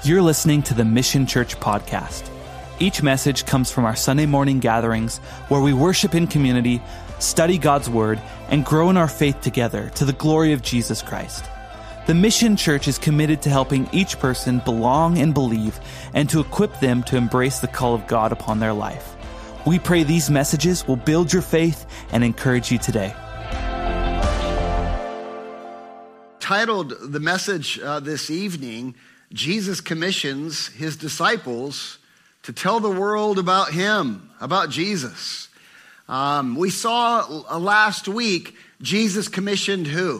You're listening to the Mission Church podcast. Each message comes from our Sunday morning gatherings where we worship in community, study God's Word, and grow in our faith together to the glory of Jesus Christ. The Mission Church is committed to helping each person belong and believe, and to equip them to embrace the call of God upon their life. We pray these messages will build your faith and encourage you today. Titled the message this evening, Jesus commissions his disciples to tell the world about him, about Jesus. We saw last week, Jesus commissioned who?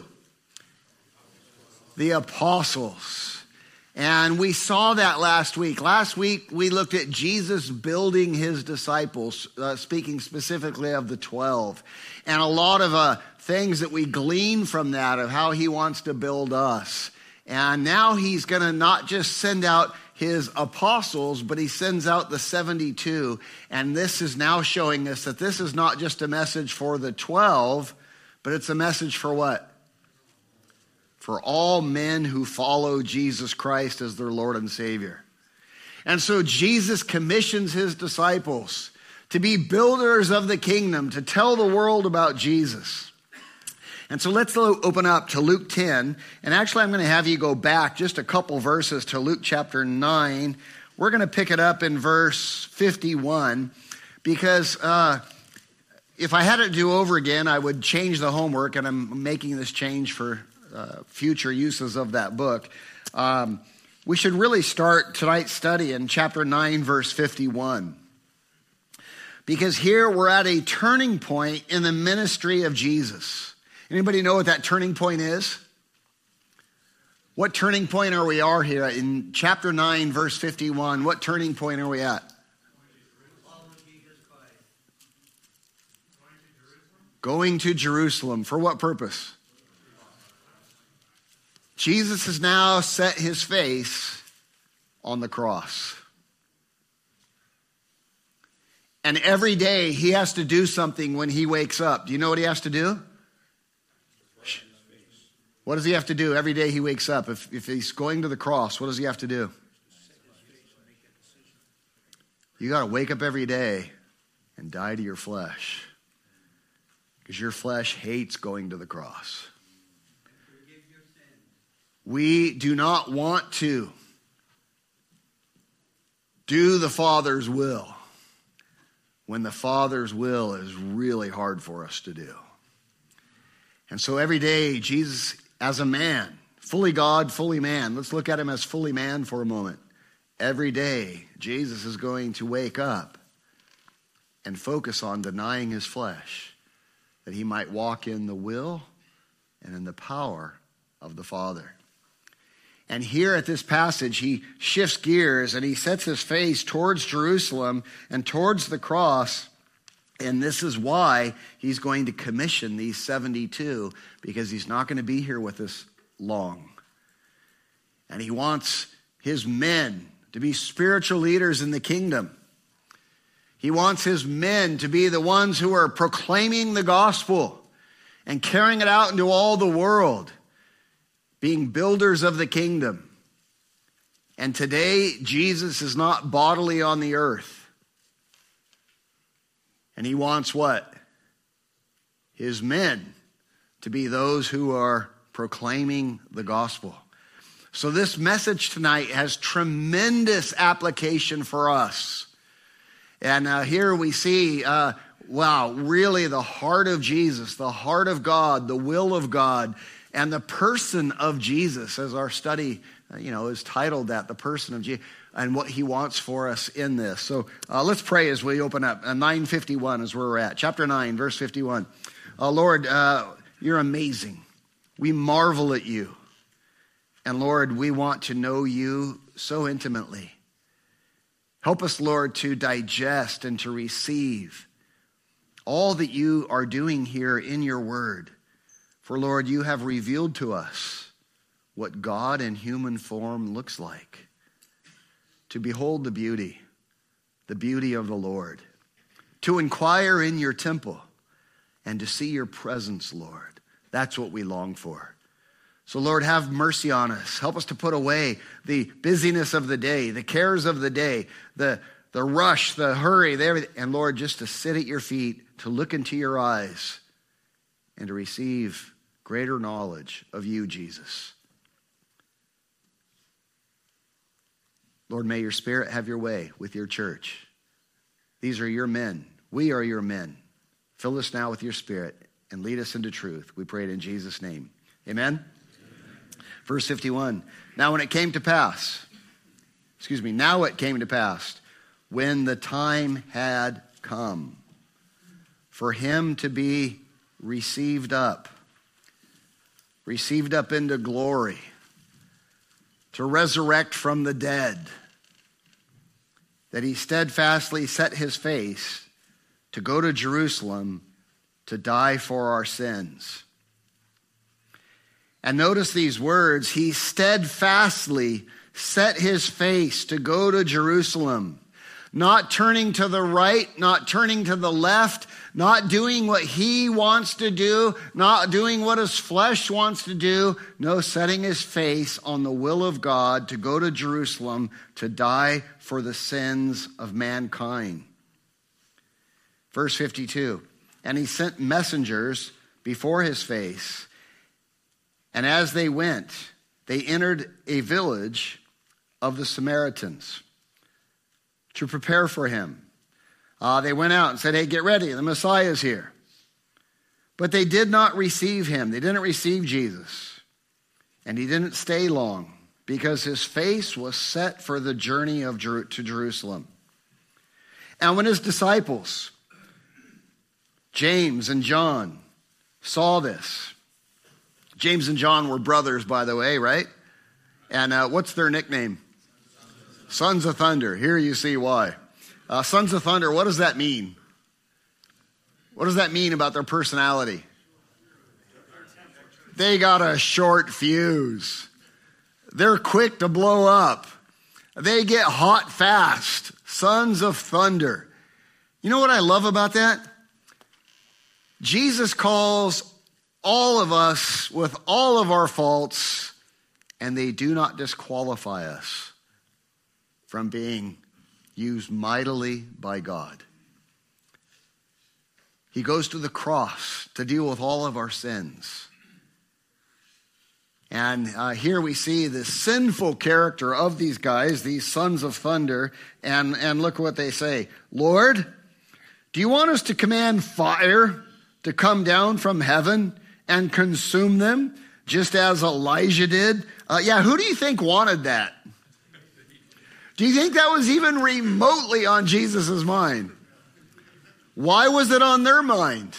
The apostles. And we saw that last week. Last week, we looked at Jesus building his disciples, speaking specifically of the 12. And a lot of things that we glean from that, of how he wants to build us. And now he's going to not just send out his apostles, but he sends out the 72. And this is now showing us that this is not just a message for the 12, but it's a message for what? For all men who follow Jesus Christ as their Lord and Savior. And so Jesus commissions his disciples to be builders of the kingdom, to tell the world about Jesus. And so let's open up to Luke 10. And actually, I'm going to have you go back just a couple verses to Luke chapter 9. We're going to pick it up in verse 51 because if I had it to do over again, I would change the homework, and I'm making this change for future uses of that book. We should really start tonight's study in chapter 9, verse 51. Because here we're at a turning point in the ministry of Jesus. Anybody know what that turning point is? What turning point are we here in chapter 9, verse 51? What turning point are we at? Going to Jerusalem. For what purpose? Jesus has now set his face on the cross. And every day he has to do something when he wakes up. Do you know what he has to do? What does he have to do every day he wakes up? If he's going to the cross, what does he have to do? You got to wake up every day and die to your flesh. Because your flesh hates going to the cross. We do not want to do the Father's will when the Father's will is really hard for us to do. And so every day, Jesus, as a man, fully God, fully man, let's look at him as fully man for a moment. Every day, Jesus is going to wake up and focus on denying his flesh, that he might walk in the will and in the power of the Father. And here at this passage, he shifts gears and he sets his face towards Jerusalem and towards the cross. And this is why he's going to commission these 72, because he's not going to be here with us long. And he wants his men to be spiritual leaders in the kingdom. He wants his men to be the ones who are proclaiming the gospel and carrying it out into all the world, being builders of the kingdom. And today, Jesus is not bodily on the earth. And he wants what? His men to be those who are proclaiming the gospel. So this message tonight has tremendous application for us. And here we see, really the heart of Jesus, the heart of God, the will of God, and the person of Jesus, as our study, is titled that, the person of Jesus, and what he wants for us in this. So let's pray as we open up. 9:51 is where we're at. Chapter 9, verse 51. Lord, you're amazing. We marvel at you. And Lord, we want to know you so intimately. Help us, Lord, to digest and to receive all that you are doing here in your word. For Lord, you have revealed to us what God in human form looks like. To behold the beauty of the Lord. To inquire in your temple and to see your presence, Lord. That's what we long for. So Lord, have mercy on us. Help us to put away the busyness of the day, the cares of the day, the rush, the hurry, everything. And Lord, just to sit at your feet, to look into your eyes, and to receive greater knowledge of you, Jesus. Lord, may your Spirit have your way with your church. These are your men. We are your men. Fill us now with your Spirit and lead us into truth. We pray it in Jesus' name. Amen? Verse 51, now it came to pass, when the time had come for him to be received up into glory, to resurrect from the dead, that he steadfastly set his face to go to Jerusalem to die for our sins. And notice these words, he steadfastly set his face to go to Jerusalem, not turning to the right, not turning to the left, not doing what he wants to do, not doing what his flesh wants to do. No, setting his face on the will of God to go to Jerusalem to die for the sins of mankind. Verse 52, and he sent messengers before his face, and as they went, they entered a village of the Samaritans to prepare for him. They went out and said, hey, get ready, the Messiah is here. But they did not receive him. They didn't receive Jesus. And he didn't stay long because his face was set for the journey to Jerusalem. And when his disciples, James and John, saw this, James and John were brothers, by the way, right? And what's their nickname? Sons of Thunder. Here you see why. Sons of Thunder, what does that mean? What does that mean about their personality? They got a short fuse. They're quick to blow up. They get hot fast. Sons of Thunder. You know what I love about that? Jesus calls all of us with all of our faults, and they do not disqualify us from being used mightily by God. He goes to the cross to deal with all of our sins. And here we see the sinful character of these guys, these sons of thunder, and look what they say. Lord, do you want us to command fire to come down from heaven and consume them, just as Elijah did? Who do you think wanted that? Do you think that was even remotely on Jesus' mind? Why was it on their mind?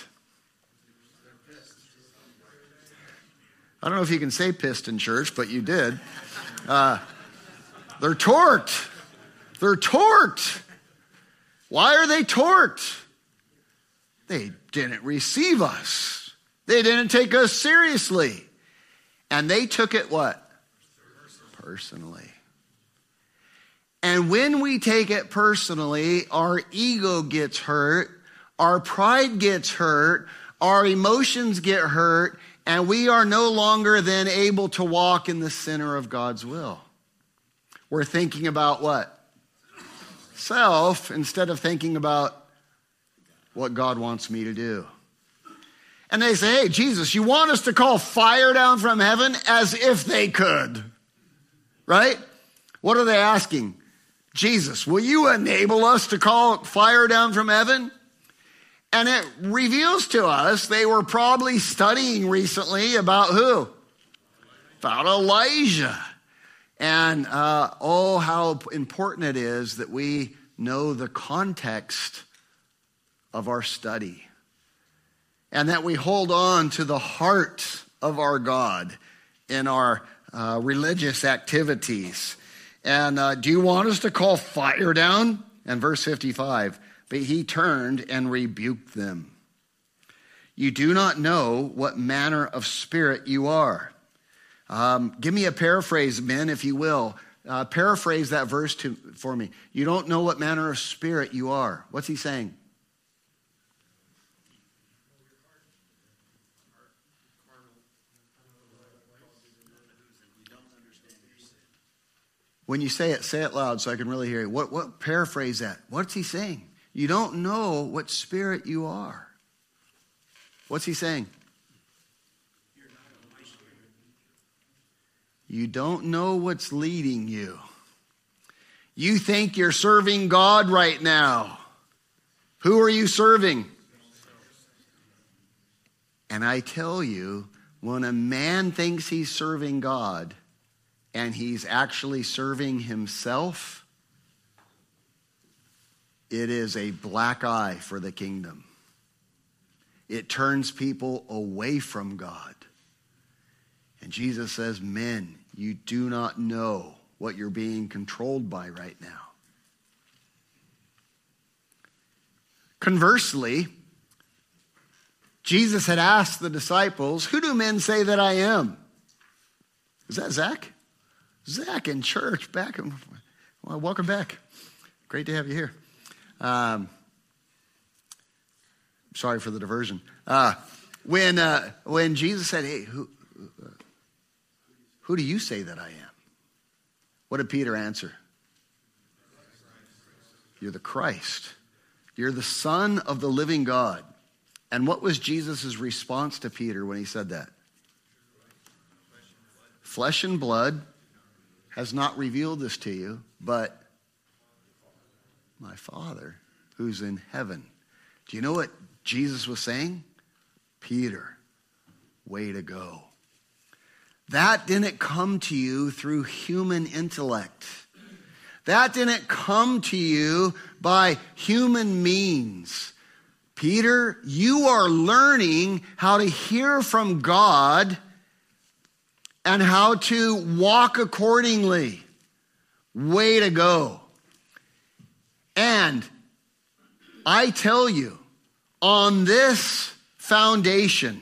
I don't know if you can say pissed in church, but you did. They're torqued. They're torqued. Why are they torqued? They didn't receive us. They didn't take us seriously. And they took it what? Personally. And when we take it personally, our ego gets hurt, our pride gets hurt, our emotions get hurt, and we are no longer then able to walk in the center of God's will. We're thinking about what? Self, instead of thinking about what God wants me to do. And they say, hey, Jesus, you want us to call fire down from heaven? As if they could. Right? What are they asking? Jesus, will you enable us to call fire down from heaven? And it reveals to us they were probably studying recently about who? About Elijah. And how important it is that we know the context of our study. And that we hold on to the heart of our God in our religious activities. And do you want us to call fire down? And verse 55, but he turned and rebuked them. You do not know what manner of spirit you are. Give me a paraphrase, men, if you will. Paraphrase that verse for me. You don't know what manner of spirit you are. What's he saying? When you say it loud so I can really hear you. What paraphrase that? What's he saying? You don't know what spirit you are. What's he saying? You're not of my spirit. You don't know what's leading you. You think you're serving God right now. Who are you serving? And I tell you, when a man thinks he's serving God and he's actually serving himself, it is a black eye for the kingdom. It turns people away from God. And Jesus says, men, you do not know what you're being controlled by right now. Conversely, Jesus had asked the disciples, who do men say that I am? Is that Zach? Zach in church. Well, welcome back. Great to have you here. Sorry for the diversion. When Jesus said, hey, who do you say that I am? What did Peter answer? You're the Christ. You're the Son of the living God. And what was Jesus' response to Peter when he said that? Flesh and blood has not revealed this to you, but my Father who's in heaven. Do you know what Jesus was saying? Peter, way to go. That didn't come to you through human intellect. That didn't come to you by human means. Peter, you are learning how to hear from God and how to walk accordingly. Way to go. And I tell you, on this foundation,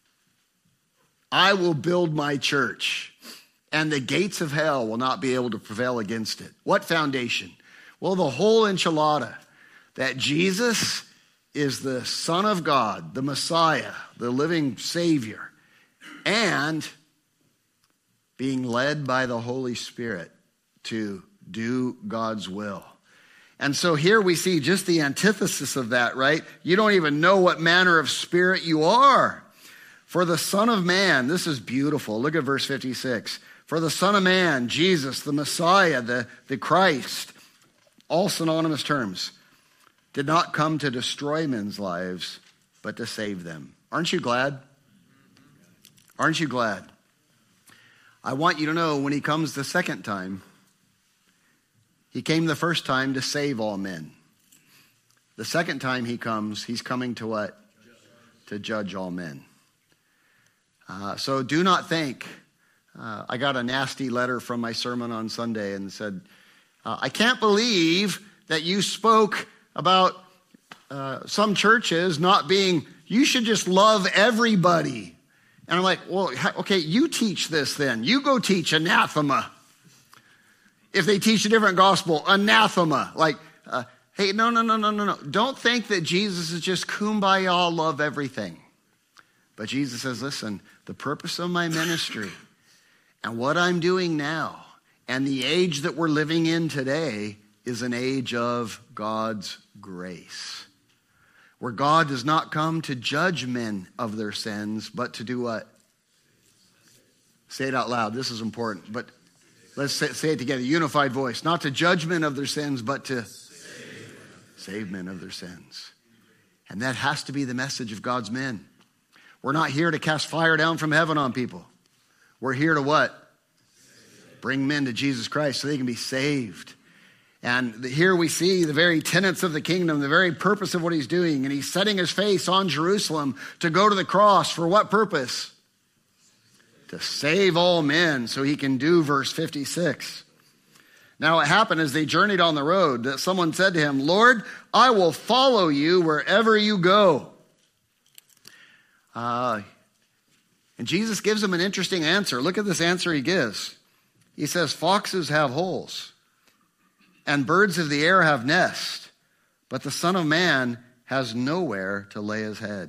I will build my church, and the gates of hell will not be able to prevail against it. What foundation? Well, the whole enchilada, that Jesus is the Son of God, the Messiah, the living Savior, and being led by the Holy Spirit to do God's will. And so here we see just the antithesis of that, right? You don't even know what manner of spirit you are. For the Son of Man, this is beautiful. Look at verse 56. For the Son of Man, Jesus, the Messiah, the Christ, all synonymous terms, did not come to destroy men's lives, but to save them. Aren't you glad? Aren't you glad? I want you to know when he comes the second time, he came the first time to save all men. The second time he comes, he's coming to what? To judge all men. So do not think. I got a nasty letter from my sermon on Sunday and said, I can't believe that you spoke about some churches not being, you should just love everybody. And I'm like, well, okay, you teach this then. You go teach anathema. If they teach a different gospel, anathema. Like, hey, no. Don't think that Jesus is just kumbaya, love everything. But Jesus says, listen, the purpose of my ministry and what I'm doing now and the age that we're living in today is an age of God's grace, where God does not come to judge men of their sins, but to do what? Say it out loud. This is important. But let's say it together. Unified voice. Not to judge men of their sins, but to save men of their sins. And that has to be the message of God's men. We're not here to cast fire down from heaven on people. We're here to what? Bring men to Jesus Christ so they can be saved. And here we see the very tenets of the kingdom, the very purpose of what he's doing. And he's setting his face on Jerusalem to go to the cross. For what purpose? To save all men so he can do verse 56. Now it happened as they journeyed on the road that someone said to him, Lord, I will follow you wherever you go. And Jesus gives him an interesting answer. Look at this answer he gives. He says, foxes have holes, and birds of the air have nests, but the Son of Man has nowhere to lay his head.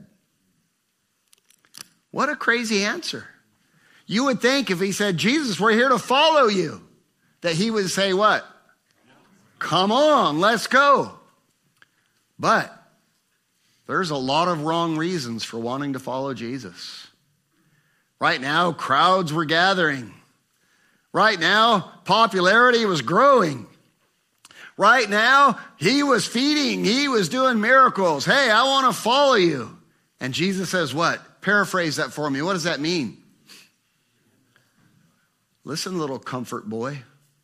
What a crazy answer. You would think if he said, Jesus, we're here to follow you. that he would say what? Come on, let's go. But there's a lot of wrong reasons for wanting to follow Jesus. Right now, crowds were gathering. Right now, popularity was growing. Right now, he was feeding. He was doing miracles. Hey, I want to follow you. And Jesus says what? Paraphrase that for me. What does that mean? Listen, little comfort boy.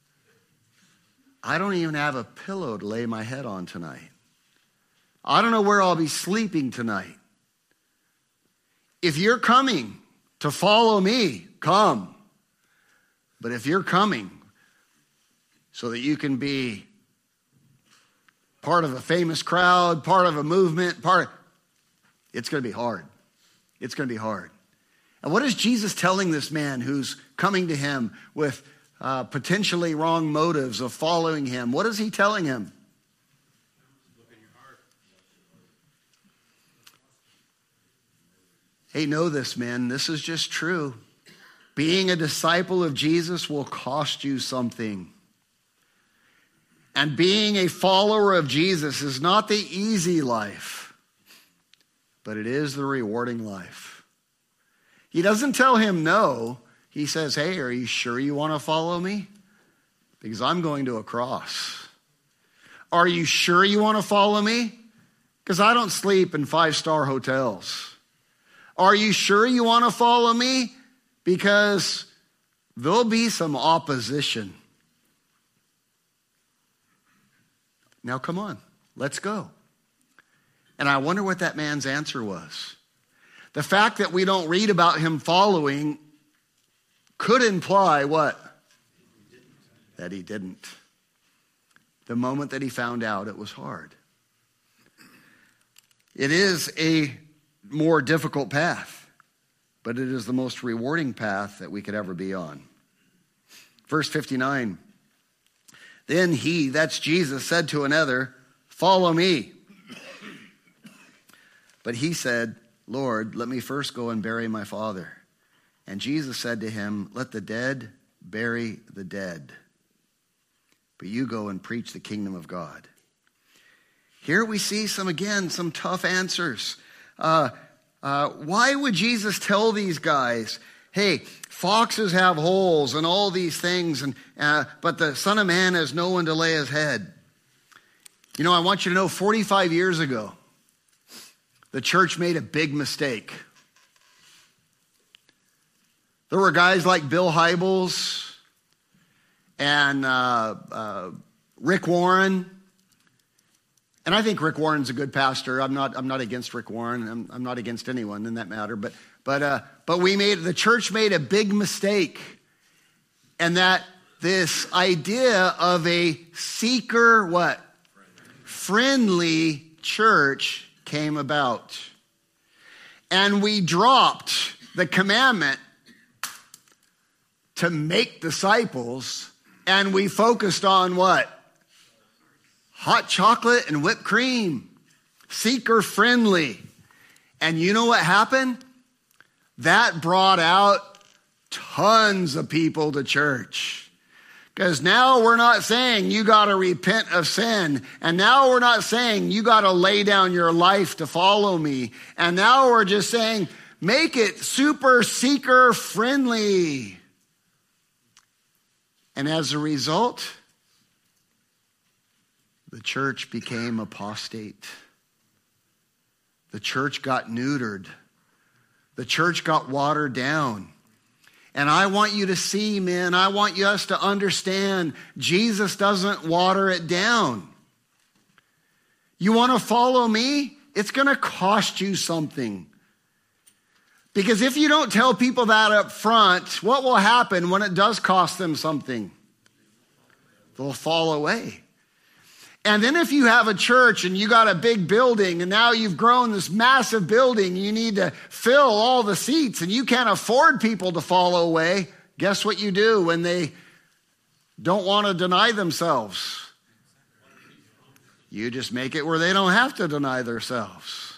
I don't even have a pillow to lay my head on tonight. I don't know where I'll be sleeping tonight. If you're coming to follow me, come. But if you're coming so that you can be part of a famous crowd, part of a movement, it's going to be hard. It's going to be hard. And what is Jesus telling this man who's coming to him with potentially wrong motives of following him? What is he telling him? Look in your heart. Hey, know this, man. This is just true. Being a disciple of Jesus will cost you something. And being a follower of Jesus is not the easy life, but it is the rewarding life. He doesn't tell him no. He says, hey, are you sure you want to follow me? Because I'm going to a cross. Are you sure you want to follow me? Because I don't sleep in 5-star hotels. Are you sure you want to follow me? Because there'll be some opposition. Now come on, let's go. And I wonder what that man's answer was. The fact that we don't read about him following could imply what? That he didn't. The moment that he found out, it was hard. It is a more difficult path, but it is the most rewarding path that we could ever be on. Verse 59, then he, that's Jesus, said to another, follow me. But he said, Lord, let me first go and bury my father. And Jesus said to him, let the dead bury the dead. But you go and preach the kingdom of God. Here we see some tough answers. Why would Jesus tell these guys, hey, foxes have holes and all these things, but the Son of Man has no one to lay his head? You know, I want you to know 45 years ago, the church made a big mistake. There were guys like Bill Hybels and Rick Warren. And I think Rick Warren's a good pastor. I'm not against Rick Warren. I'm not against anyone in that matter. But the church made a big mistake, and that this idea of a seeker what? Friendly church came about. And we dropped the commandment to make disciples, and we focused on what? Hot chocolate and whipped cream. Seeker friendly. And you know what happened? That brought out tons of people to church. Because now we're not saying you got to repent of sin. And now we're not saying you got to lay down your life to follow me. And now we're just saying make it super seeker friendly. And as a result, the church became apostate. The church got neutered. The church got watered down. And I want you to see, men, I want us to understand Jesus doesn't water it down. You want to follow me? It's going to cost you something. Because if you don't tell people that up front, what will happen when it does cost them something? They'll fall away. And then if you have a church and you got a big building and now you've grown this massive building, you need to fill all the seats and you can't afford people to fall away, guess what you do when they don't want to deny themselves? You just make it where they don't have to deny themselves.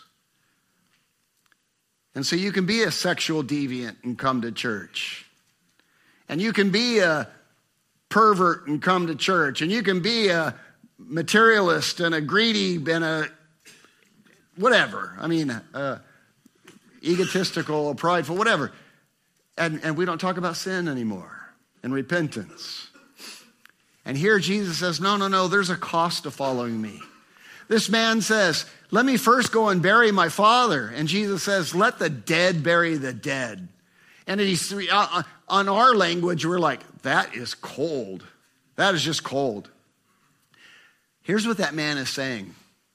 And so you can be a sexual deviant and come to church. And you can be a pervert and come to church. And you can be a materialist and a greedy and a whatever. I mean, egotistical or prideful, whatever. And we don't talk about sin anymore and repentance. And here Jesus says, no, there's a cost to following me. This man says, let me first go and bury my father. And Jesus says, let the dead bury the dead. And on our language, we're like, that is cold. That is just cold. Here's what that man is saying.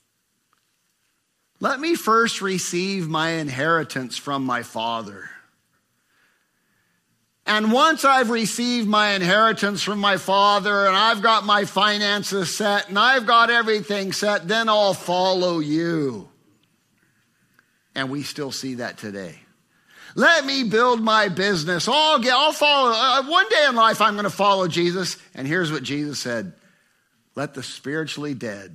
Let me first receive my inheritance from my father. And once I've received my inheritance from my father and I've got my finances set and I've got everything set, then I'll follow you. And we still see that today. Let me build my business. I'll follow. One day in life, I'm going to follow Jesus. And here's what Jesus said. Let the spiritually dead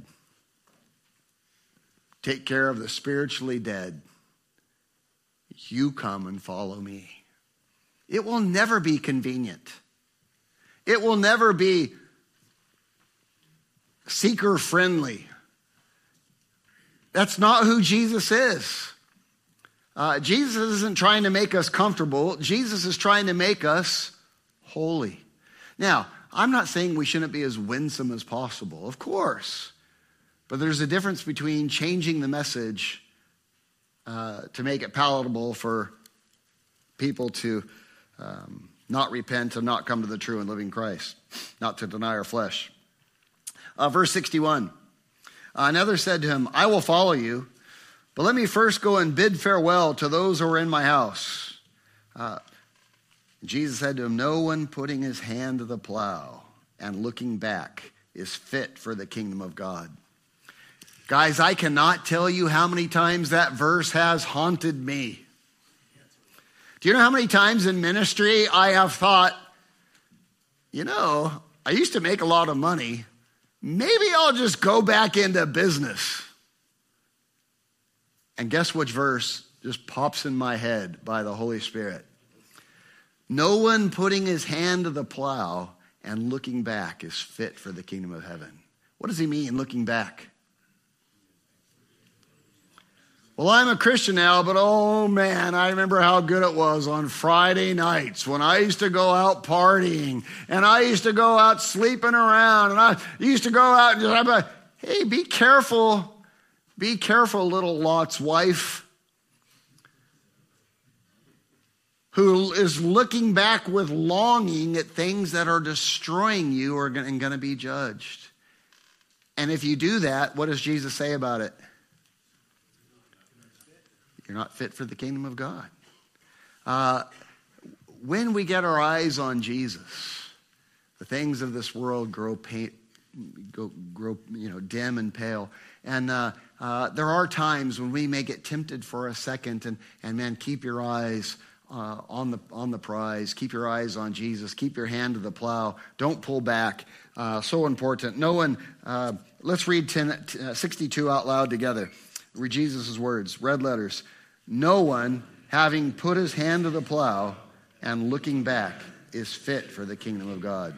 take care of the spiritually dead. You come and follow me. It will never be convenient. It will never be seeker friendly. That's not who Jesus is. Jesus isn't trying to make us comfortable. Jesus is trying to make us holy. Now, I'm not saying we shouldn't be as winsome as possible, of course. But there's a difference between changing the message to make it palatable for people to not repent and not come to the true and living Christ, not to deny our flesh. Verse 61, another said to him, I will follow you, but let me first go and bid farewell to those who are in my house. Jesus said to him, no one putting his hand to the plow and looking back is fit for the kingdom of God. Guys, I cannot tell you how many times that verse has haunted me. Do you know how many times in ministry I have thought, I used to make a lot of money. Maybe I'll just go back into business. And guess which verse just pops in my head by the Holy Spirit? No one putting his hand to the plow and looking back is fit for the kingdom of heaven. What does he mean, looking back? Well, I'm a Christian now, but oh man, I remember how good it was on Friday nights when I used to go out partying and I used to go out sleeping around and I used to go out and just, hey, be careful. Be careful, little Lot's wife, who is looking back with longing at things that are destroying you and going to be judged. And if you do that, what does Jesus say about it? You're not fit for the kingdom of God. When we get our eyes on Jesus, the things of this world grow dim and pale. And there are times when we may get tempted for a second. And man, keep your eyes on the prize. Keep your eyes on Jesus. Keep your hand to the plow. Don't pull back. So important. No one. Let's read 62 out loud together. Read Jesus' words, red letters. No one, having put his hand to the plow and looking back, is fit for the kingdom of God.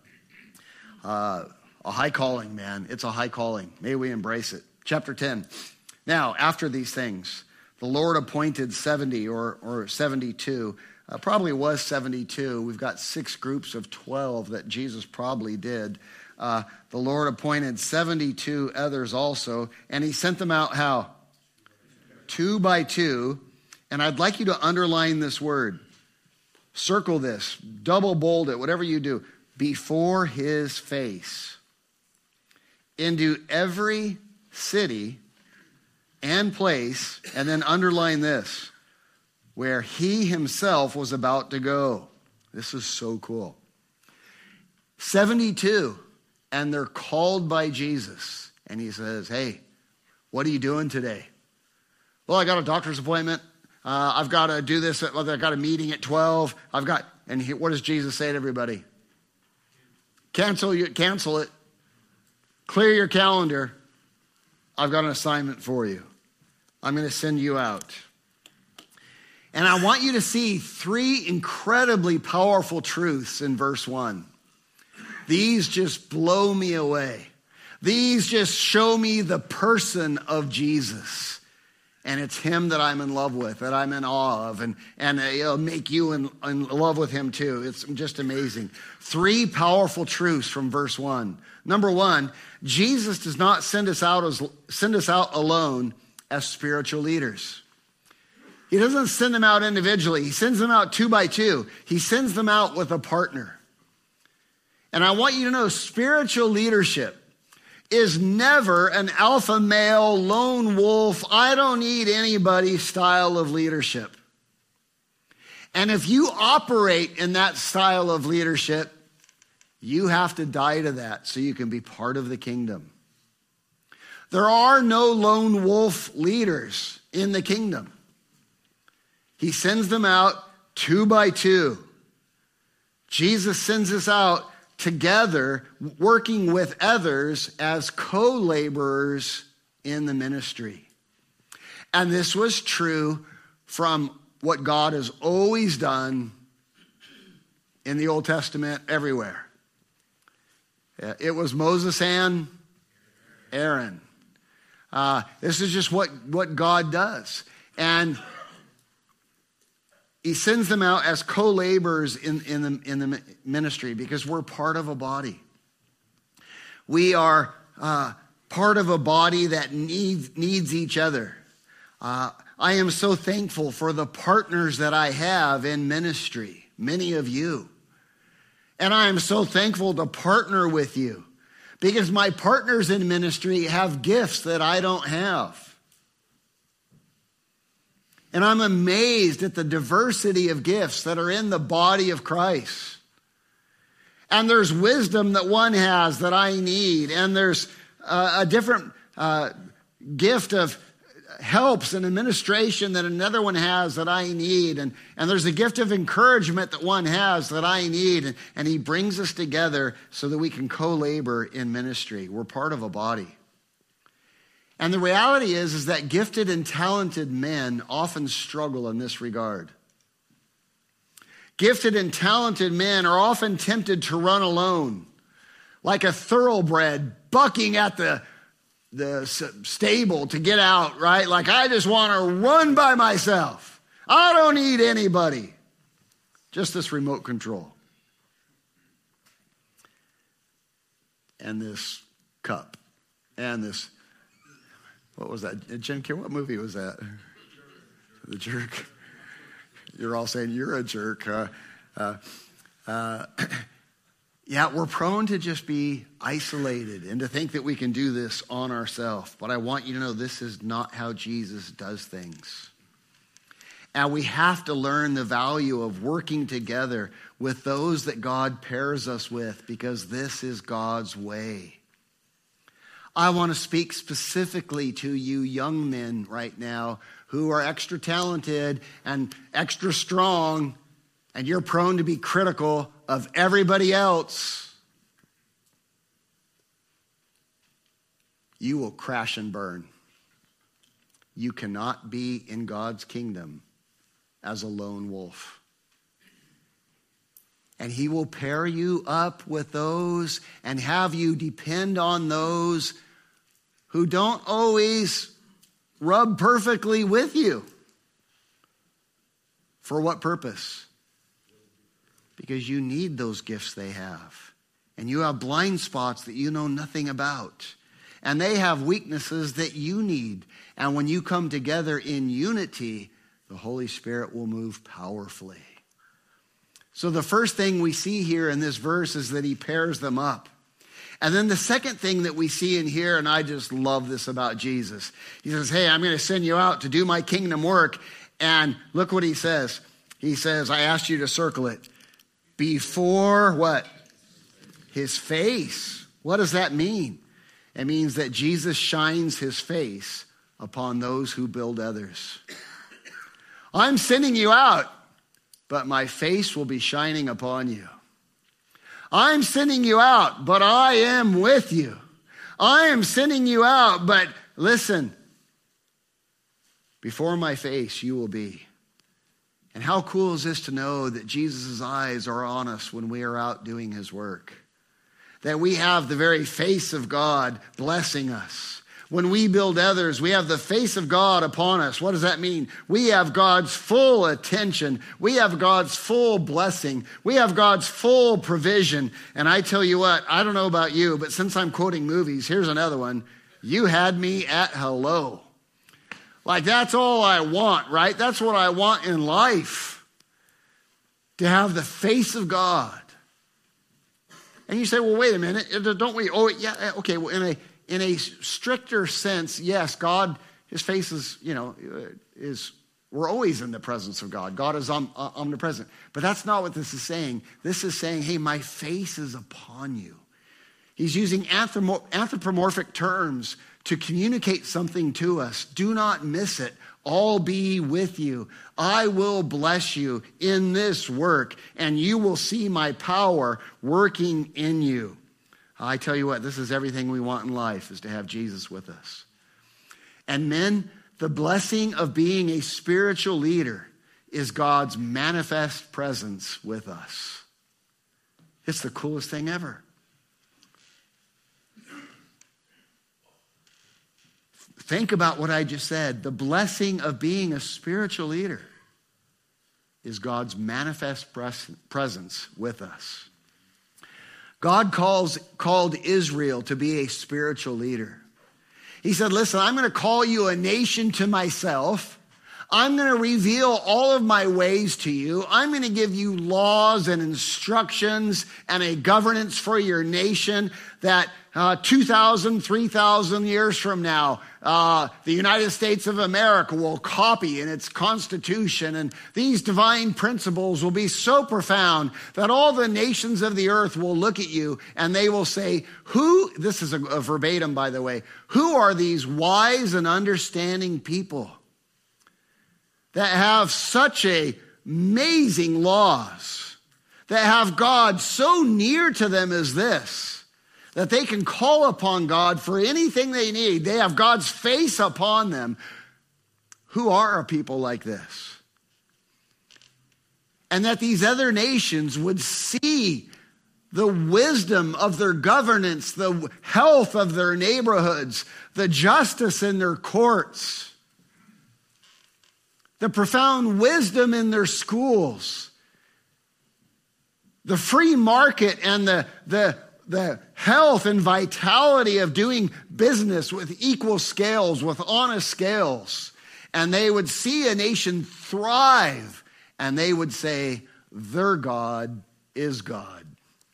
A high calling, man. It's a high calling. May we embrace it. Chapter 10. Now, after these things, the Lord appointed 70 or 72. Probably was 72. We've got 6 groups of 12 that Jesus probably did. The Lord appointed 72 others also, and he sent them out how? 2 by 2, and I'd like you to underline this word. Circle this, double bold it, whatever you do. Before his face. Into every city and place, and then underline this, where he himself was about to go. This is so cool. 72, and they're called by Jesus. And he says, hey, what are you doing today? Well, I got a doctor's appointment. I've got to do this. I've got a meeting at 12. What does Jesus say to everybody? Cancel it. Clear your calendar. I've got an assignment for you. I'm going to send you out. And I want you to see 3 incredibly powerful truths in verse 1. These just blow me away. These just show me the person of Jesus. And it's him that I'm in love with, that I'm in awe of, and it'll make you in love with him too. It's just amazing. 3 powerful truths from verse 1. Number 1, Jesus does not send us out alone as spiritual leaders. He doesn't send them out individually. He sends them out 2 by 2. He sends them out with a partner. And I want you to know, spiritual leadership is never an alpha male, lone wolf, I don't need anybody style of leadership. And if you operate in that style of leadership, you have to die to that so you can be part of the kingdom. There are no lone wolf leaders in the kingdom. He sends them out 2 by 2. Jesus sends us out together, working with others as co-laborers in the ministry. And this was true from what God has always done in the Old Testament everywhere. It was Moses and Aaron. This is just what God does. And he sends them out as co-laborers in the ministry because we're part of a body. We are part of a body that needs each other. I am so thankful for the partners that I have in ministry, many of you. And I am so thankful to partner with you because my partners in ministry have gifts that I don't have. And I'm amazed at the diversity of gifts that are in the body of Christ. And there's wisdom that one has that I need. And there's a different gift of helps and administration that another one has that I need. And there's a gift of encouragement that one has that I need. And he brings us together so that we can co-labor in ministry. We're part of a body. And the reality is that gifted and talented men often struggle in this regard. Gifted and talented men are often tempted to run alone, like a thoroughbred bucking at the stable to get out, right? Like, I just want to run by myself. I don't need anybody. Just this remote control. And this cup. And this... What was that? Jen Kim, what movie was that? The Jerk. You're all saying you're a jerk. Yeah, we're prone to just be isolated and to think that we can do this on ourselves. But I want you to know this is not how Jesus does things. And we have to learn the value of working together with those that God pairs us with because this is God's way. I want to speak specifically to you young men right now who are extra talented and extra strong, and you're prone to be critical of everybody else. You will crash and burn. You cannot be in God's kingdom as a lone wolf. And he will pair you up with those and have you depend on those who don't always rub perfectly with you. For what purpose? Because you need those gifts they have. And you have blind spots that you know nothing about. And they have weaknesses that you need. And when you come together in unity, the Holy Spirit will move powerfully. So the first thing we see here in this verse is that he pairs them up. And then the second thing that we see in here, and I just love this about Jesus. He says, hey, I'm going to send you out to do my kingdom work. And look what he says. He says, I asked you to circle it. Before what? His face. What does that mean? It means that Jesus shines his face upon those who build others. I'm sending you out, but my face will be shining upon you. I'm sending you out, but I am with you. I am sending you out, but listen, before my face you will be. And how cool is this to know that Jesus' eyes are on us when we are out doing his work? that we have the very face of God blessing us. When we build others, we have the face of God upon us. What does that mean? We have God's full attention. We have God's full blessing. We have God's full provision. And I tell you what, I don't know about you, but since I'm quoting movies, here's another one. You had me at hello. Like, that's all I want, right? That's what I want in life. To have the face of God. And you say, well, wait a minute. Don't we? Oh, yeah, okay. Well, in a stricter sense, yes, God, his face is, we're always in the presence of God. God is omnipresent. But that's not what this is saying. This is saying, hey, my face is upon you. He's using anthropomorphic terms to communicate something to us. Do not miss it. I'll be with you. I will bless you in this work, and you will see my power working in you. I tell you what, this is everything we want in life, is to have Jesus with us. And men, the blessing of being a spiritual leader is God's manifest presence with us. It's the coolest thing ever. Think about what I just said. The blessing of being a spiritual leader is God's manifest presence with us. God called Israel to be a spiritual leader. He said, listen, I'm going to call you a nation to myself. I'm going to reveal all of my ways to you. I'm going to give you laws and instructions and a governance for your nation that 2,000, 3,000 years from now, the United States of America will copy in its constitution. And these divine principles will be so profound that all the nations of the earth will look at you and they will say, this is a verbatim, by the way, who are these wise and understanding people that have such amazing laws, that have God so near to them as this, that they can call upon God for anything they need. They have God's face upon them. Who are people like this? And that these other nations would see the wisdom of their governance, the health of their neighborhoods, the justice in their courts, the profound wisdom in their schools, the free market and the health and vitality of doing business with equal scales, with honest scales. And they would see a nation thrive, and they would say, their God is God.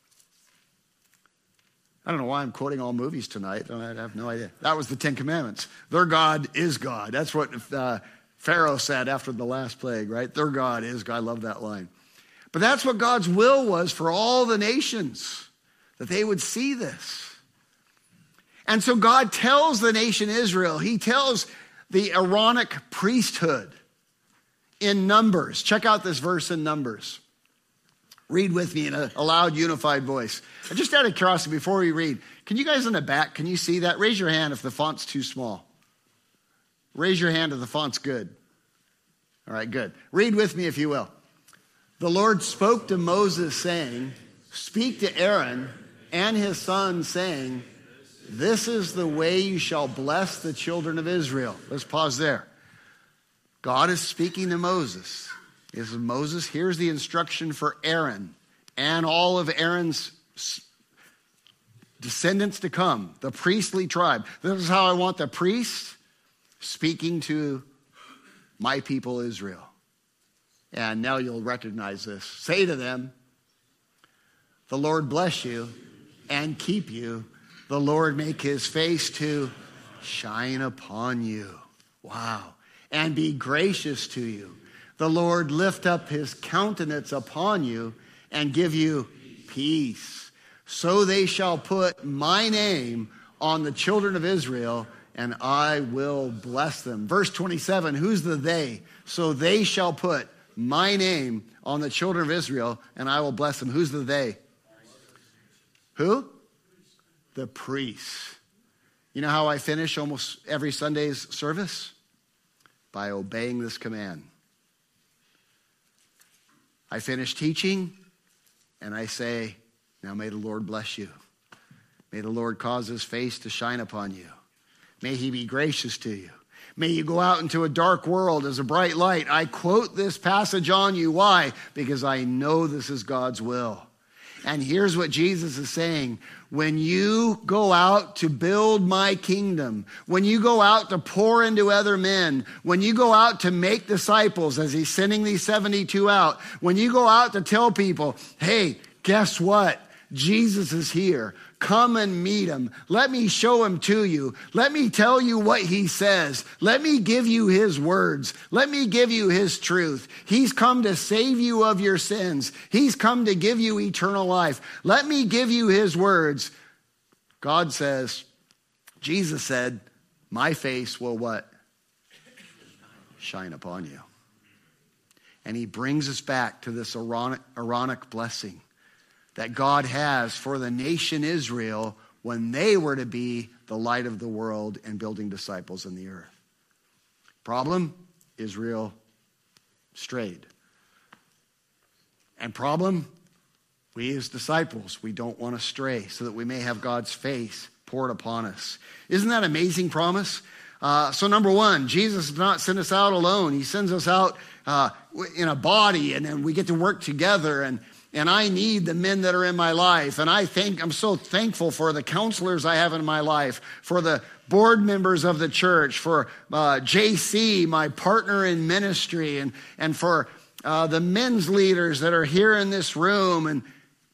I don't know why I'm quoting all movies tonight. I have no idea. That was the Ten Commandments. Their God is God. That's what Pharaoh said after the last plague, right? Their God is God. I love that line. But that's what God's will was for all the nations, that they would see this. And so God tells the nation Israel, he tells the Aaronic priesthood in Numbers. Check out this verse in Numbers. Read with me in a loud, unified voice. And just out of curiosity, before we read, can you guys in the back, can you see that? Raise your hand if the font's too small. Raise your hand if the font's good. All right, good. Read with me if you will. The Lord spoke to Moses saying, speak to Aaron and his sons saying, this is the way you shall bless the children of Israel. Let's pause there. God is speaking to Moses. This is Moses. Here's the instruction for Aaron and all of Aaron's descendants to come, the priestly tribe. This is how I want the priests speaking to my people Israel. And now you'll recognize this. Say to them, the Lord bless you and keep you. The Lord make his face to shine upon you. Wow. And be gracious to you. The Lord lift up his countenance upon you and give you peace. So they shall put my name on the children of Israel, and I will bless them. Verse 27, who's the they? So they shall put my name on the children of Israel, and I will bless them. Who's the they? Who? The priests. You know how I finish almost every Sunday's service? By obeying this command. I finish teaching, and I say, now may the Lord bless you. May the Lord cause his face to shine upon you. May he be gracious to you. May you go out into a dark world as a bright light. I quote this passage on you. Why? Because I know this is God's will. And here's what Jesus is saying. When you go out to build my kingdom, when you go out to pour into other men, when you go out to make disciples as he's sending these 72 out, when you go out to tell people, hey, guess what? Jesus is here. Come and meet him. Let me show him to you. Let me tell you what he says. Let me give you his words. Let me give you his truth. He's come to save you of your sins. He's come to give you eternal life. Let me give you his words. God says, Jesus said, my face will what? Shine upon you. And he brings us back to this Aaronic blessing that God has for the nation Israel when they were to be the light of the world and building disciples in the earth. Problem? Israel strayed. And problem? We as disciples, we don't want to stray so that we may have God's face poured upon us. Isn't that an amazing promise? So number one, Jesus does not send us out alone. He sends us out in a body, and then we get to work together. And I need the men that are in my life. And I'm so thankful for the counselors I have in my life, for the board members of the church, for JC, my partner in ministry, and for the men's leaders that are here in this room, and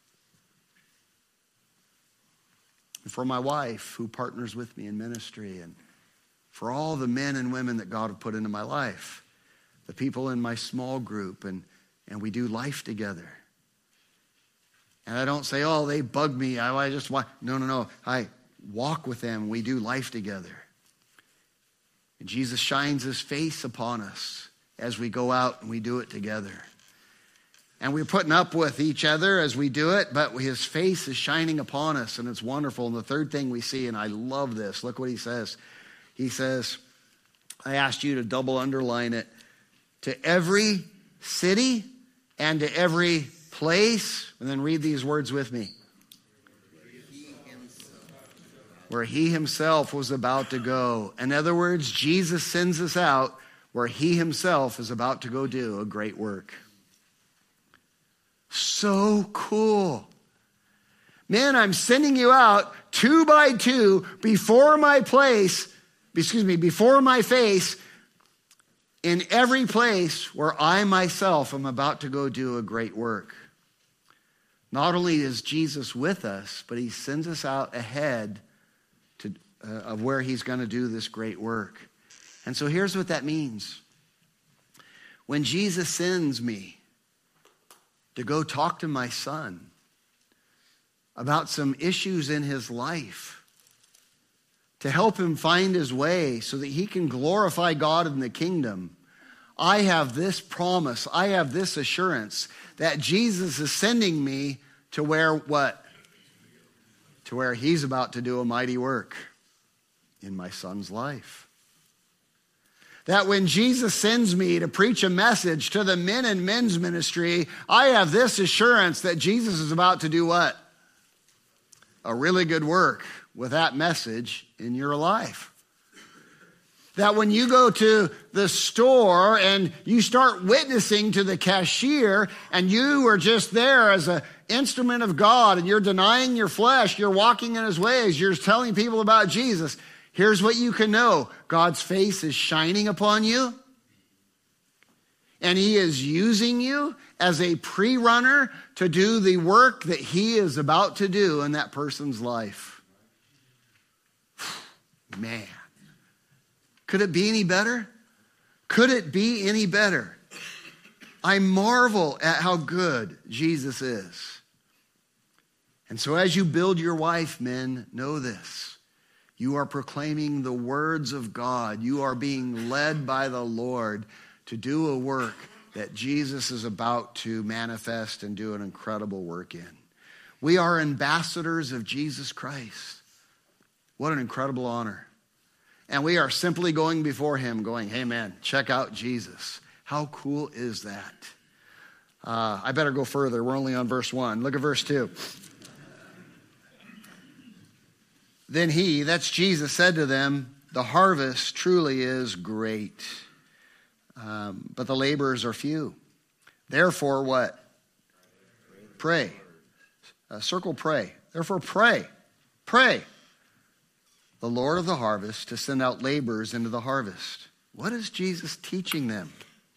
for my wife who partners with me in ministry, and for all the men and women that God have put into my life, the people in my small group, and we do life together. And I don't say, oh, they bug me. I just want. No. I walk with them. We do life together. And Jesus shines his face upon us as we go out and we do it together. And we're putting up with each other as we do it, but his face is shining upon us, and it's wonderful. And the third thing we see, and I love this, look what he says. He says, I asked you to double underline it, to every city and to every place, and then read these words with me. Where he himself was about to go. In other words, Jesus sends us out where he himself is about to go do a great work. So cool. Man, I'm sending you out 2 by 2 before my face, in every place where I myself am about to go do a great work. Not only is Jesus with us, but he sends us out ahead of where he's going to do this great work. And so here's what that means. When Jesus sends me to go talk to my son about some issues in his life, to help him find his way so that he can glorify God in the kingdom, I have this promise, I have this assurance that Jesus is sending me to where what? To where he's about to do a mighty work in my son's life. That when Jesus sends me to preach a message to the men and men's ministry, I have this assurance that Jesus is about to do what? A really good work with that message in your life. That when you go to the store and you start witnessing to the cashier and you are just there as an instrument of God and you're denying your flesh, you're walking in his ways, you're telling people about Jesus, here's what you can know. God's face is shining upon you, and he is using you as a pre-runner to do the work that he is about to do in that person's life. Man. Could it be any better? Could it be any better? I marvel at how good Jesus is. And so as you build your wife, men, know this. You are proclaiming the words of God. You are being led by the Lord to do a work that Jesus is about to manifest and do an incredible work in. We are ambassadors of Jesus Christ. What an incredible honor. And we are simply going before him going, hey man, check out Jesus. How cool is that? I better go further. We're only on verse 1. Look at verse 2. Then he, that's Jesus, said to them, the harvest truly is great, but the laborers are few. Therefore, what? Pray. Circle pray. Therefore, pray. Pray. The Lord of the harvest to send out laborers into the harvest. What is Jesus teaching them?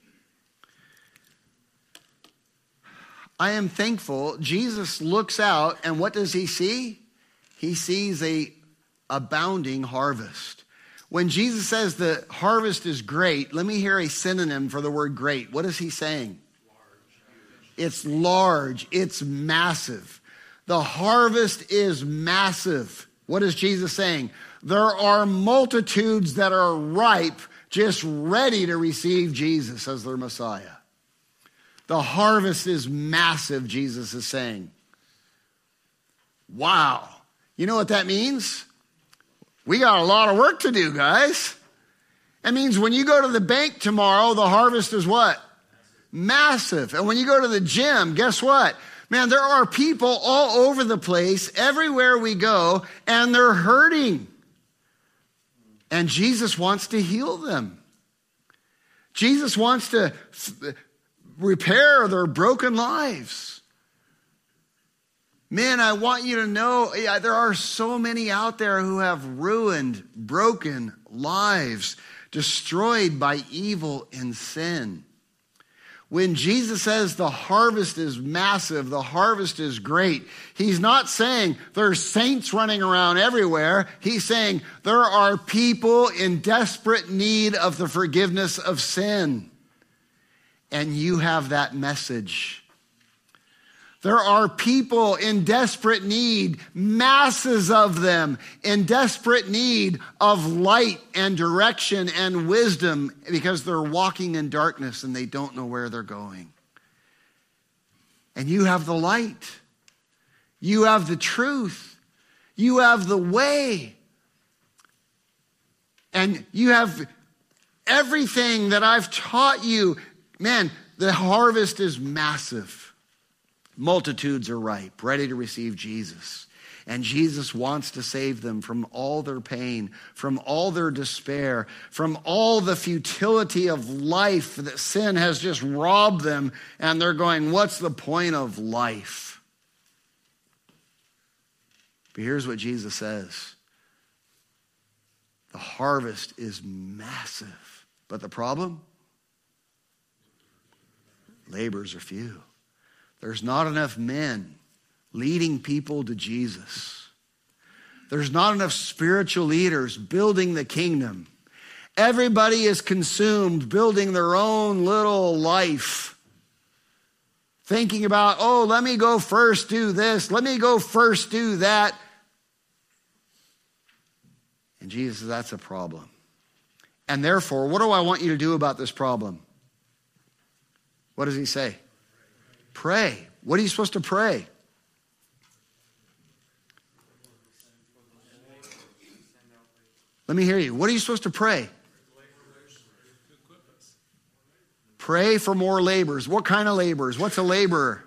I am thankful. Jesus looks out, and what does he see? He sees a abounding harvest. When Jesus says the harvest is great, let me hear a synonym for the word great. What is he saying? It's large. It's massive. The harvest is massive. What is Jesus saying? There are multitudes that are ripe, just ready to receive Jesus as their Messiah. The harvest is massive, Jesus is saying. Wow. You know what that means? We got a lot of work to do, guys. That means when you go to the bank tomorrow, the harvest is what? Massive. And when you go to the gym, guess what? Man, there are people all over the place, everywhere we go, and they're hurting. And Jesus wants to heal them. Jesus wants to repair their broken lives. Men, I want you to know, there are so many out there who have ruined, broken lives, destroyed by evil and sin. When Jesus says the harvest is massive, the harvest is great, he's not saying there's saints running around everywhere. He's saying there are people in desperate need of the forgiveness of sin. And you have that message. There are people in desperate need, masses of them, in desperate need of light and direction and wisdom because they're walking in darkness and they don't know where they're going. And you have the light. You have the truth. You have the way. And you have everything that I've taught you. Man, the harvest is massive. Multitudes are ripe, ready to receive Jesus. And Jesus wants to save them from all their pain, from all their despair, from all the futility of life that sin has just robbed them. And they're going, what's the point of life? But here's what Jesus says. The harvest is massive. But the problem? Laborers are few. There's not enough men leading people to Jesus. There's not enough spiritual leaders building the kingdom. Everybody is consumed building their own little life. Thinking about, oh, let me go first do this. Let me go first do that. And Jesus says, that's a problem. And therefore, what do I want you to do about this problem? What does he say? Pray. What are you supposed to pray? Let me hear you. What are you supposed to pray? Pray for more laborers. What kind of laborers? What's a laborer?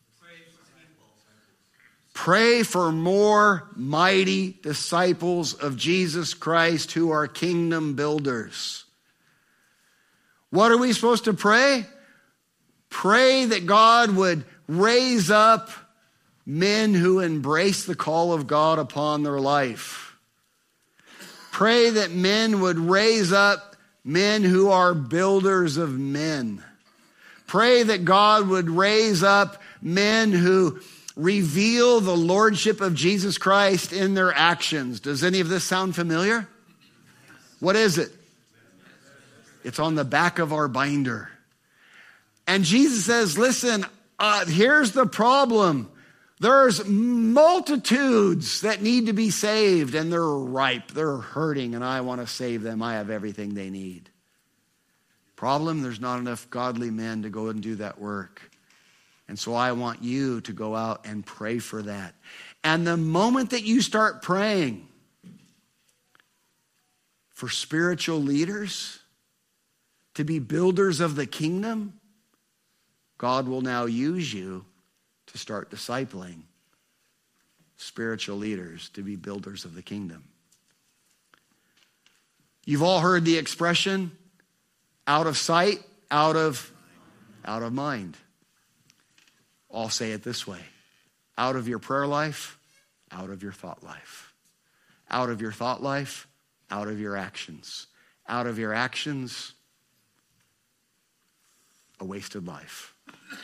Pray for more mighty disciples of Jesus Christ who are kingdom builders. What are we supposed to pray? Pray that God would raise up men who embrace the call of God upon their life. Pray that men would raise up men who are builders of men. Pray that God would raise up men who reveal the lordship of Jesus Christ in their actions. Does any of this sound familiar? What is it? It's on the back of our binder. And Jesus says, listen, here's the problem. There's multitudes that need to be saved, and they're ripe. They're hurting, and I want to save them. I have everything they need. Problem, there's not enough godly men to go and do that work. And so I want you to go out and pray for that. And the moment that you start praying for spiritual leaders to be builders of the kingdom, God will now use you to start discipling spiritual leaders to be builders of the kingdom. You've all heard the expression, out of sight, out of mind. I'll say it this way. Out of your prayer life, out of your thought life. Out of your thought life, out of your actions. Out of your actions, a wasted life.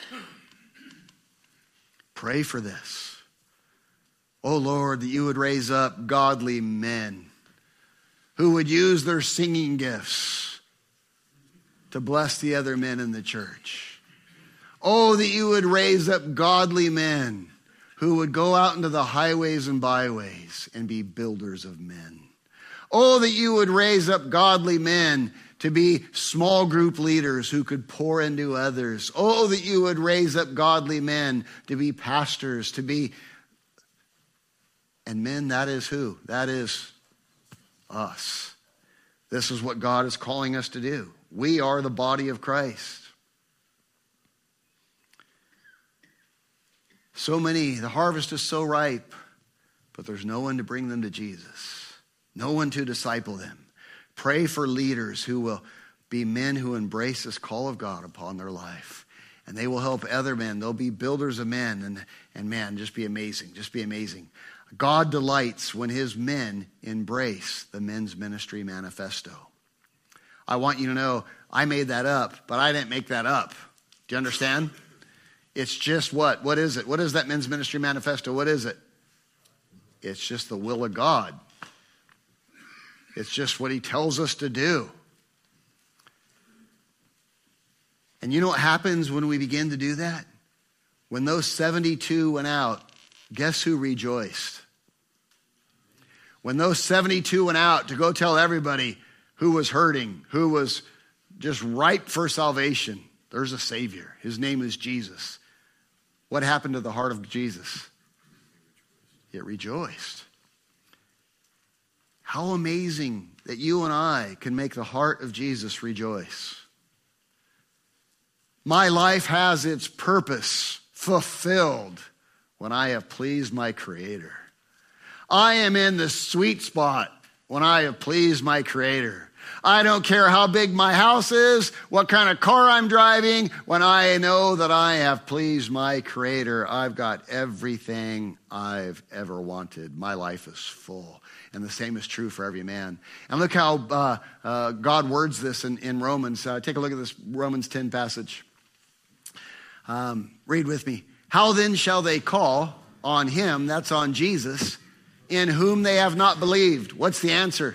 Pray for this. Oh Lord, that you would raise up godly men who would use their singing gifts to bless the other men in the church. Oh, that you would raise up godly men who would go out into the highways and byways and be builders of men. Oh, that you would raise up godly men to be small group leaders who could pour into others. Oh, that you would raise up godly men to be pastors, to be... And men, that is who? That is us. This is what God is calling us to do. We are the body of Christ. So many, the harvest is so ripe, but there's no one to bring them to Jesus. No one to disciple them. Pray for leaders who will be men who embrace this call of God upon their life. And they will help other men. They'll be builders of men. And man, just be amazing. Just be amazing. God delights when his men embrace the men's ministry manifesto. I want you to know, I made that up, but I didn't make that up. Do you understand? It's just what? What is it? What is that men's ministry manifesto? What is it? It's just the will of God. It's just what he tells us to do. And you know what happens when we begin to do that? When those 72 went out, guess who rejoiced? When those 72 went out to go tell everybody who was hurting, who was just ripe for salvation, there's a Savior. His name is Jesus. What happened to the heart of Jesus? It rejoiced. How amazing that you and I can make the heart of Jesus rejoice. My life has its purpose fulfilled when I have pleased my Creator. I am in the sweet spot when I have pleased my Creator. I don't care how big my house is, what kind of car I'm driving. When I know that I have pleased my Creator, I've got everything I've ever wanted. My life is full. And the same is true for every man. And look how God words this in Romans. Take a look at this Romans 10 passage. Read with me. How then shall they call on him, that's on Jesus, in whom they have not believed? What's the answer?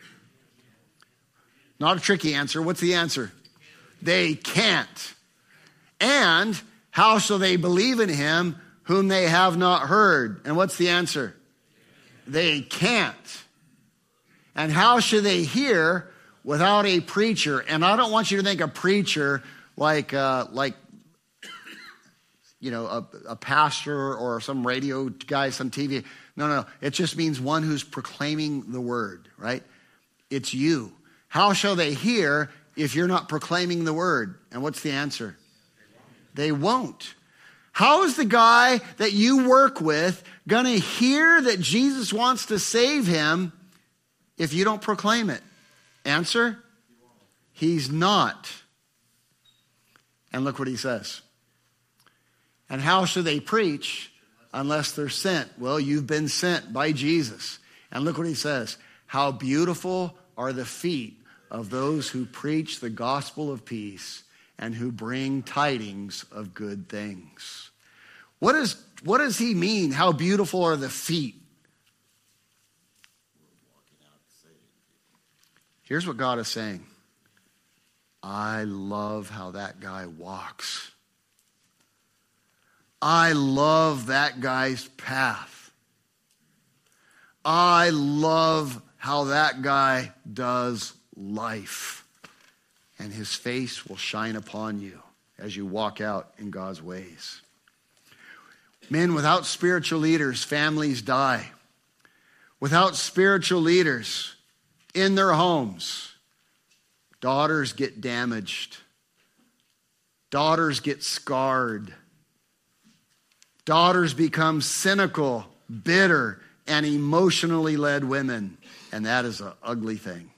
Not a tricky answer. What's the answer? They can't. And how shall they believe in him whom they have not heard? And what's the answer? They can't. And how should they hear without a preacher? And I don't want you to think a preacher like you know, a pastor or some radio guy, some TV. No. It just means one who's proclaiming the word, right? It's you. How shall they hear if you're not proclaiming the word? And what's the answer? They won't. How is the guy that you work with going to hear that Jesus wants to save him if you don't proclaim it? Answer? He's not. And look what he says. And how should they preach unless they're sent? Well, you've been sent by Jesus. And look what he says. How beautiful are the feet of those who preach the gospel of peace and who bring tidings of good things. What does he mean? How beautiful are the feet? Here's what God is saying. I love how that guy walks. I love that guy's path. I love how that guy does life. And his face will shine upon you as you walk out in God's ways. Men, without spiritual leaders, families die. Without spiritual leaders in their homes, daughters get damaged. Daughters get scarred. Daughters become cynical bitter, and emotionally led women. And that is an ugly thing.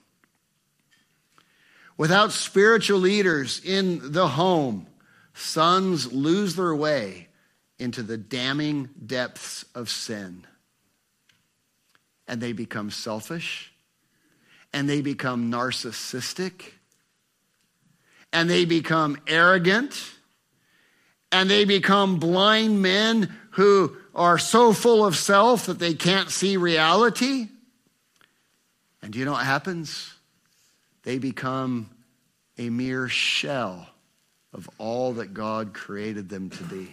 Without spiritual leaders in the home, sons lose their way into the damning depths of sin. And they become selfish, and they become narcissistic, and they become arrogant, and they become blind men who are so full of self that they can't see reality. And do you know what happens? They become a mere shell of all that God created them to be.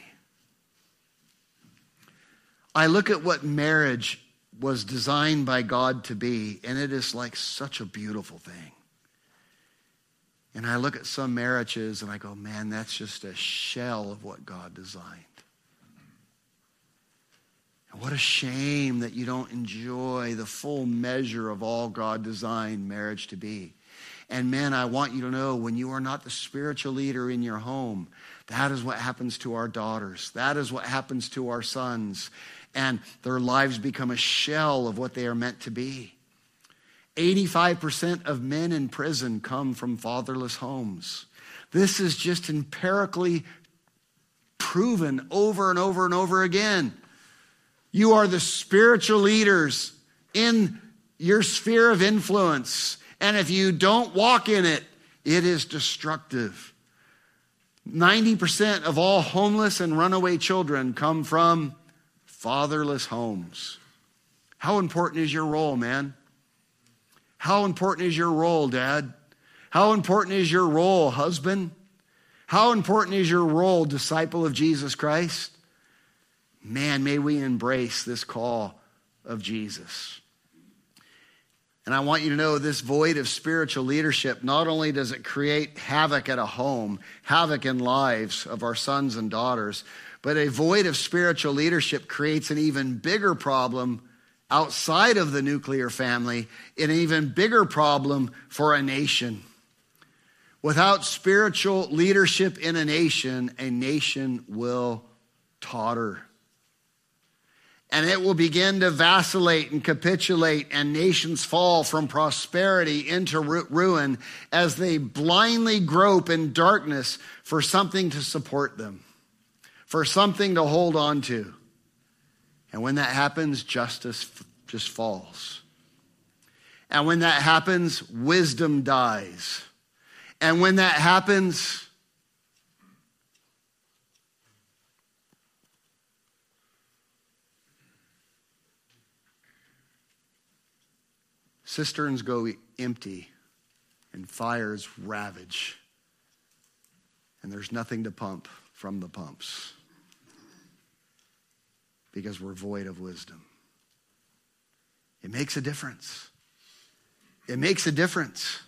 I look at what marriage was designed by God to be, and it is like such a beautiful thing. And I look at some marriages and I go, man, that's just a shell of what God designed. And what a shame that you don't enjoy the full measure of all God designed marriage to be. And men, I want you to know, when you are not the spiritual leader in your home, that is what happens to our daughters. That is what happens to our sons. And their lives become a shell of what they are meant to be. 85% of men in prison come from fatherless homes. This is just empirically proven over and over and over again. You are the spiritual leaders in your sphere of influence. And if you don't walk in it, it is destructive. 90% of all homeless and runaway children come from fatherless homes. How important is your role, man? How important is your role, Dad? How important is your role, husband? How important is your role, disciple of Jesus Christ? Man, may we embrace this call of Jesus. And I want you to know this void of spiritual leadership, not only does it create havoc at a home, havoc in lives of our sons and daughters, but a void of spiritual leadership creates an even bigger problem outside of the nuclear family, an even bigger problem for a nation. Without spiritual leadership in a nation will totter. And it will begin to vacillate and capitulate, and nations fall from prosperity into ruin as they blindly grope in darkness for something to support them, for something to hold on to. And when that happens, justice just falls. And when that happens, wisdom dies. And when that happens, cisterns go empty and fires ravage. And there's nothing to pump from the pumps because we're void of wisdom. It makes a difference. It makes a difference.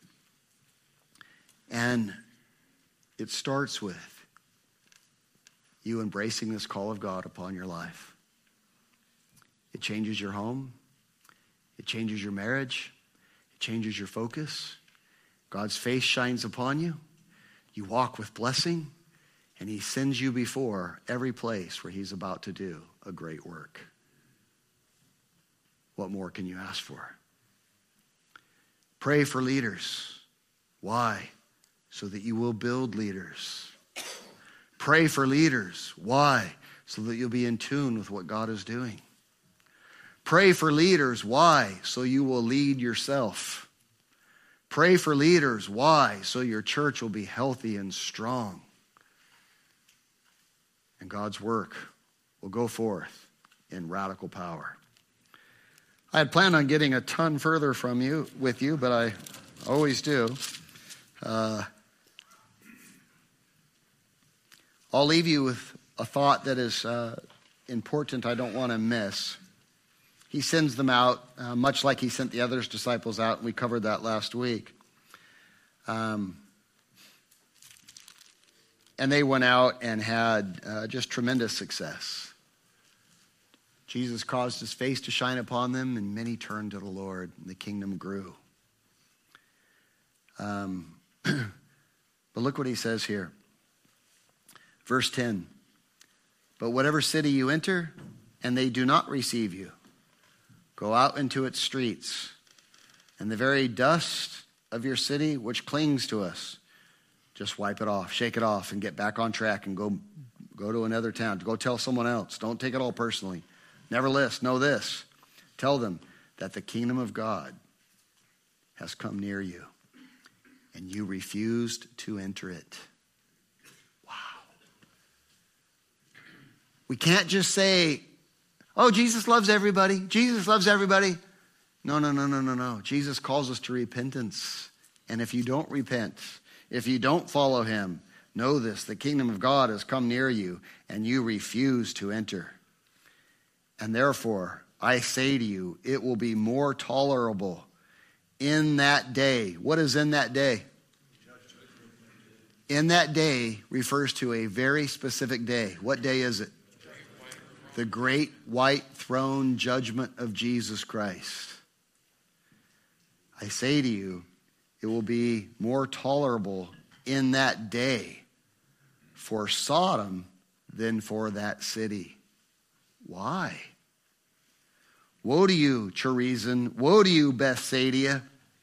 And it starts with you embracing this call of God upon your life. It changes your home. It changes your marriage. It changes your focus. God's face shines upon you. You walk with blessing, and he sends you before every place where he's about to do a great work. What more can you ask for? Pray for leaders. Why? So that you will build leaders. Pray for leaders. Why? So that you'll be in tune with what God is doing. Pray for leaders. Why? So you will lead yourself. Pray for leaders. Why? So your church will be healthy and strong. And God's work will go forth in radical power. I had planned on getting a ton further with you, but I always do. I'll leave you with a thought that is important I don't want to miss. He sends them out, much like he sent the other disciples out, and we covered that last week. And they went out and had just tremendous success. Jesus caused his face to shine upon them, and many turned to the Lord, and the kingdom grew. But look what he says here. Verse 10. But whatever city you enter, and they do not receive you. Go out into its streets, and the very dust of your city which clings to us, just wipe it off, shake it off, and get back on track and go to another town. Go tell someone else. Don't take it all personally. Nevertheless, know this. Tell them that the kingdom of God has come near you, and you refused to enter it. Wow. We can't just say, oh, Jesus loves everybody. Jesus loves everybody. No. Jesus calls us to repentance. And if you don't repent, if you don't follow him, know this, the kingdom of God has come near you, and you refuse to enter. And therefore, I say to you, it will be more tolerable in that day. What is in that day? In that day refers to a very specific day. What day is it? The great white throne judgment of Jesus Christ. I say to you, it will be more tolerable in that day for Sodom than for that city. Why? Woe to you, Chorazin! Woe to you, Bethsaida!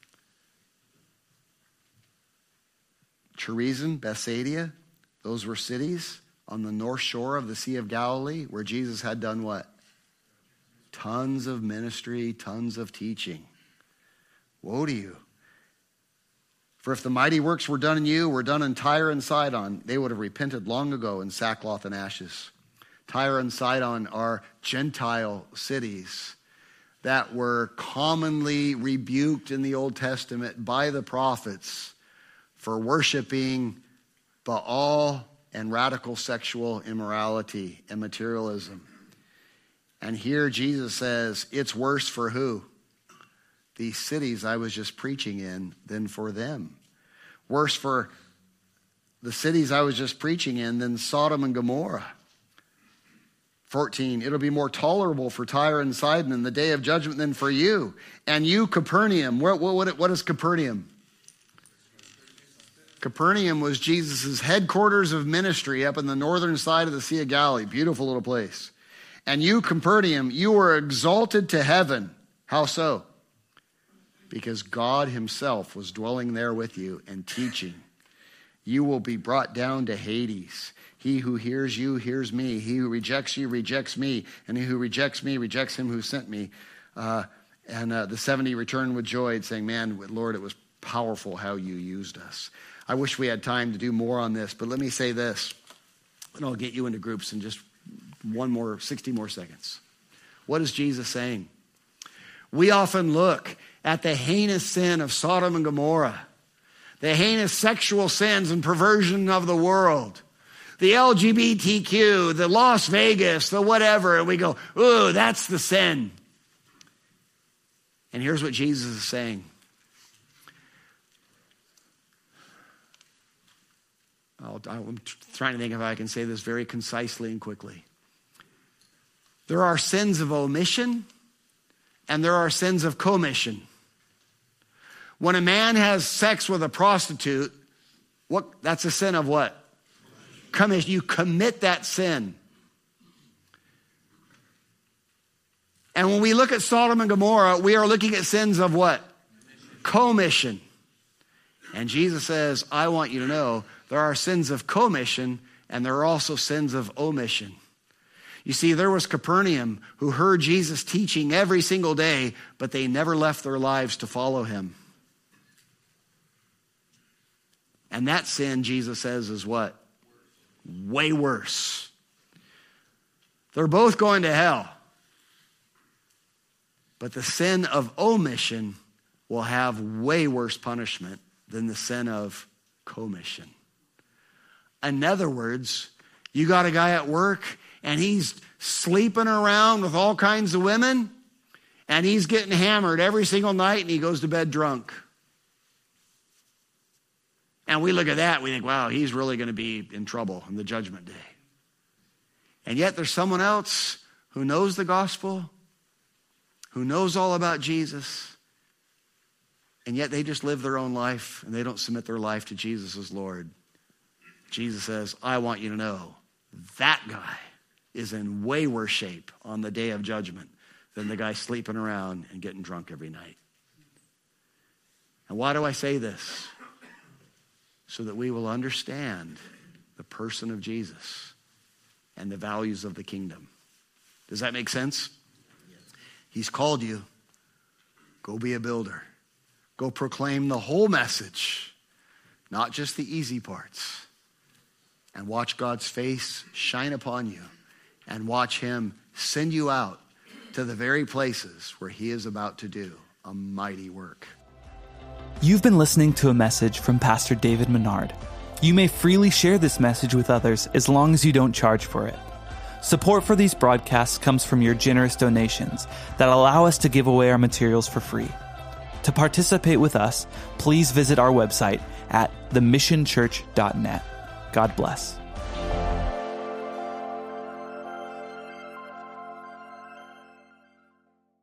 Chorazin, Bethsaida, those were cities on the north shore of the Sea of Galilee where Jesus had done what? Tons of ministry, tons of teaching. Woe to you. For if the mighty works were done in you, were done in Tyre and Sidon, they would have repented long ago in sackcloth and ashes. Tyre and Sidon are Gentile cities that were commonly rebuked in the Old Testament by the prophets for worshiping Baal and radical sexual immorality and materialism. And here Jesus says, it's worse for who? These cities I was just preaching in than for them. Worse for the cities I was just preaching in than Sodom and Gomorrah. 14, it'll be more tolerable for Tyre and Sidon in the day of judgment than for you. And you, Capernaum, what is Capernaum? Capernaum was Jesus' headquarters of ministry up in the northern side of the Sea of Galilee. Beautiful little place. And you, Capernaum, you were exalted to heaven. How so? Because God himself was dwelling there with you and teaching. You will be brought down to Hades. He who hears you hears me. He who rejects you rejects me. And he who rejects me rejects him who sent me. The 70 returned with joy, saying, man, Lord, it was powerful how you used us. I wish we had time to do more on this, but let me say this, and I'll get you into groups in just 60 more seconds. What is Jesus saying? We often look at the heinous sin of Sodom and Gomorrah, the heinous sexual sins and perversion of the world, the LGBTQ, the Las Vegas, the whatever, and we go, ooh, that's the sin. And here's what Jesus is saying. I'm trying to think if I can say this very concisely and quickly. There are sins of omission and there are sins of commission. When a man has sex with a prostitute, that's a sin of what? Commission. You commit that sin. And when we look at Sodom and Gomorrah, we are looking at sins of what? Commission. And Jesus says, I want you to know there are sins of commission and there are also sins of omission. You see, there was Capernaum who heard Jesus teaching every single day, but they never left their lives to follow him. And that sin, Jesus says, is what? Way worse. They're both going to hell. But the sin of omission will have way worse punishment than the sin of commission. In other words, you got a guy at work and he's sleeping around with all kinds of women and he's getting hammered every single night and he goes to bed drunk. And we look at that, we think, wow, he's really going to be in trouble on the judgment day. And yet there's someone else who knows the gospel, who knows all about Jesus, and yet they just live their own life and they don't submit their life to Jesus as Lord. Jesus says, I want you to know that guy is in way worse shape on the day of judgment than the guy sleeping around and getting drunk every night. And why do I say this? So that we will understand the person of Jesus and the values of the kingdom. Does that make sense? He's called you. Go be a builder. Go proclaim the whole message, not just the easy parts. And watch God's face shine upon you and watch him send you out to the very places where he is about to do a mighty work. You've been listening to a message from Pastor David Menard. You may freely share this message with others as long as you don't charge for it. Support for these broadcasts comes from your generous donations that allow us to give away our materials for free. To participate with us, please visit our website at themissionchurch.net. God bless.